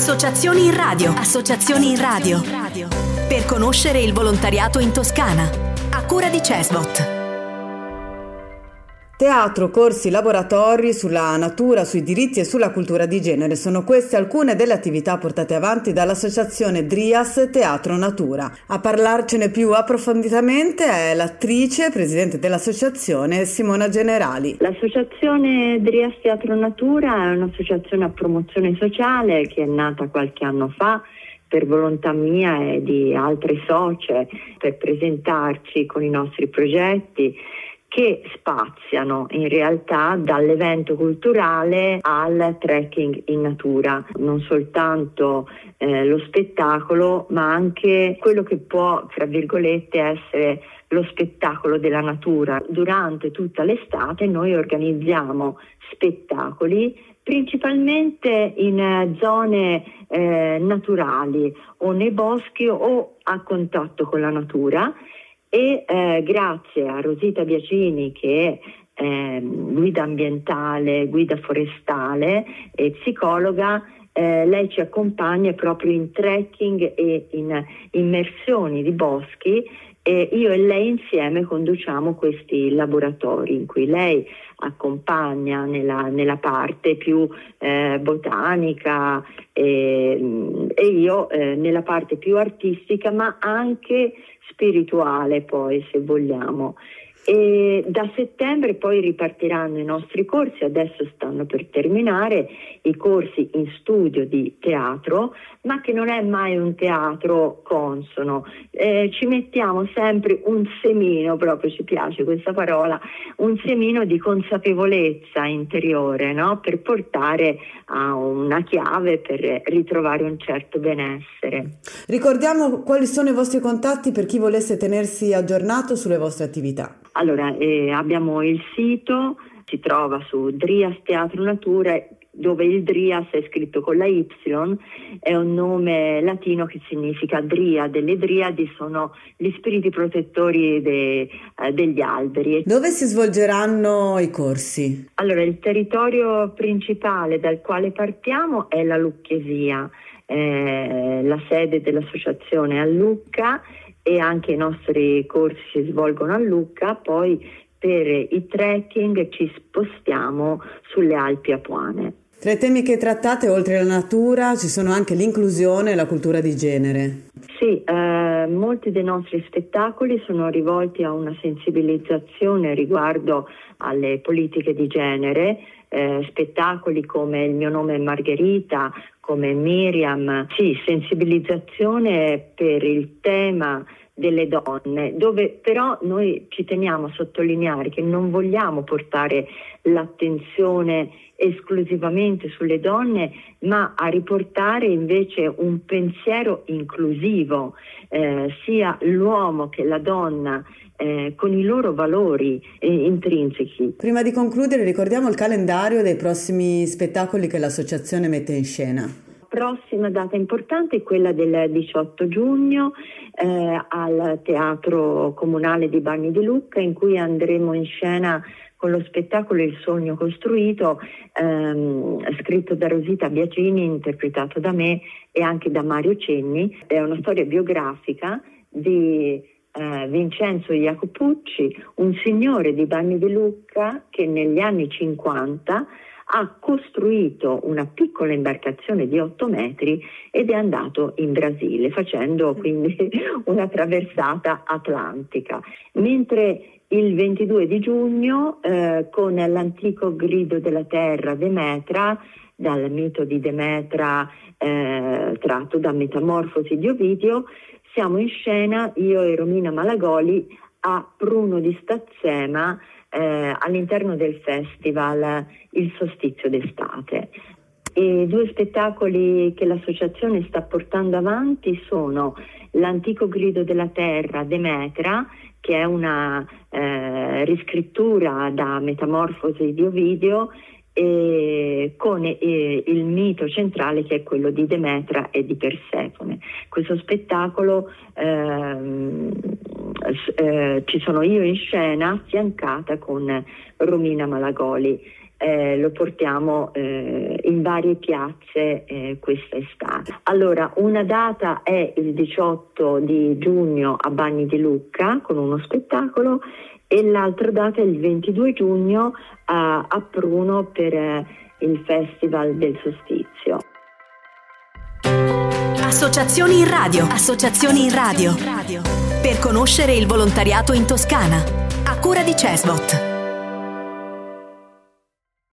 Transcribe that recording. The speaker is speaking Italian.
Associazioni in radio. Associazioni in radio. Per conoscere il volontariato in Toscana. A cura di CESVOT. Teatro, corsi, laboratori sulla natura, sui diritti e sulla cultura di genere sono queste alcune delle attività portate avanti dall'associazione DRIAS Teatro Natura. A parlarcene più approfonditamente è l'attrice, presidente dell'associazione, Simona Generali. L'associazione DRIAS Teatro Natura è un'associazione a promozione sociale che è nata qualche anno fa per volontà mia e di altre socie, per presentarci con i nostri progetti che spaziano in realtà dall'evento culturale al trekking in natura, non soltanto lo spettacolo, ma anche quello che può, tra virgolette, essere lo spettacolo della natura. Durante tutta l'estate noi organizziamo spettacoli principalmente in zone naturali o nei boschi o a contatto con la natura. E grazie a Rosita Biagini, che è guida ambientale, guida forestale e psicologa, lei ci accompagna proprio in trekking e in immersioni di boschi, e io e lei insieme conduciamo questi laboratori in cui lei accompagna nella parte più botanica e io nella parte più artistica, ma anche spirituale, poi, se vogliamo. E da settembre poi ripartiranno i nostri corsi. Adesso stanno per terminare i corsi in studio di teatro, ma che non è mai un teatro consono. Ci mettiamo sempre un semino, proprio ci piace questa parola, un semino di consapevolezza interiore, no? Per portare a una chiave per ritrovare un certo benessere. Ricordiamo quali sono i vostri contatti per chi volesse tenersi aggiornato sulle vostre attività. Allora, abbiamo il sito, si trova su DRIAS Teatro Natura, dove il DRIAS è scritto con la Y, è un nome latino che significa Driade. Le Driadi sono gli spiriti protettori degli alberi. Dove si svolgeranno i corsi? Allora, il territorio principale dal quale partiamo è la Lucchesia, la sede dell'associazione è a Lucca, e anche i nostri corsi si svolgono a Lucca. Poi per i trekking ci spostiamo sulle Alpi Apuane. Tra i temi che trattate, oltre alla natura, ci sono anche l'inclusione e la cultura di genere. Sì, molti dei nostri spettacoli sono rivolti a una sensibilizzazione riguardo alle politiche di genere, spettacoli come Il mio nome è Margherita, come Miriam, sì, sensibilizzazione per il tema delle donne, dove però noi ci teniamo a sottolineare che non vogliamo portare l'attenzione esclusivamente sulle donne, ma a riportare invece un pensiero inclusivo, sia l'uomo che la donna, con i loro valori intrinseci. Prima di concludere, ricordiamo il calendario dei prossimi spettacoli che l'associazione mette in scena. Prossima data importante è quella del 18 giugno al Teatro Comunale di Bagni di Lucca, in cui andremo in scena con lo spettacolo Il sogno costruito, scritto da Rosita Biagini, interpretato da me e anche da Mario Cenni. È una storia biografica di Vincenzo Jacopucci, un signore di Bagni di Lucca che negli anni 50 ha costruito una piccola imbarcazione di 8 metri ed è andato in Brasile, facendo quindi una traversata atlantica. Mentre il 22 di giugno, con l'antico grido della terra Demetra, dal mito di Demetra tratto da Metamorfosi di Ovidio, siamo in scena, io e Romina Malagoli, a Pruno di Stazzema, all'interno del festival Il Solstizio d'estate. I due spettacoli che l'associazione sta portando avanti sono l'antico grido della terra Demetra, che è una riscrittura da Metamorfosi di Ovidio, con il mito centrale che è quello di Demetra e di Persefone. Questo spettacolo ci sono io in scena affiancata con Romina Malagoli. lo portiamo in varie piazze questa estate. Allora, una data è il 18 di giugno a Bagni di Lucca con uno spettacolo, e l'altra data è il 22 giugno a Pruno per il Festival del Solstizio. Associazioni in radio. Associazioni in radio. Per conoscere il volontariato in Toscana. A cura di CESVOT.